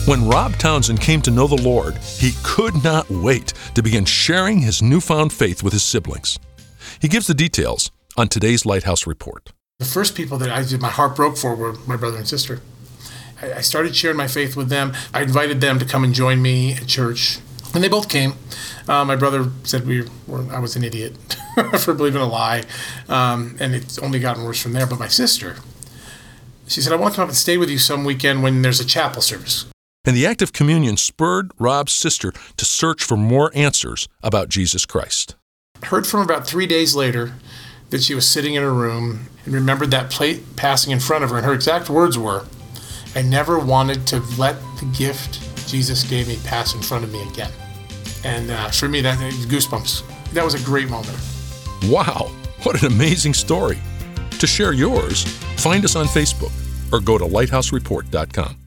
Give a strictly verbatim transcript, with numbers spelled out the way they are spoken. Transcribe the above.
When Rob Townsend came to know the Lord, he could not wait to begin sharing his newfound faith with his siblings. He gives the details on today's Lighthouse Report. The first people that I did my heart broke for were my brother and sister. I, I started sharing my faith with them. I invited them to come and join me at church, and they both came. Uh, my brother said we were, I was an idiot for believing a lie, um, and it's only gotten worse from there. But my sister, she said, I want to come up and stay with you some weekend when there's a chapel service. And the act of communion spurred Rob's sister to search for more answers about Jesus Christ. I heard from her about three days later that she was sitting in her room and remembered that plate passing in front of her, and her exact words were, I never wanted to let the gift Jesus gave me pass in front of me again. And uh, for me, that goosebumps. That was a great moment. Wow, what an amazing story. To share yours, find us on Facebook or go to lighthouse report dot com.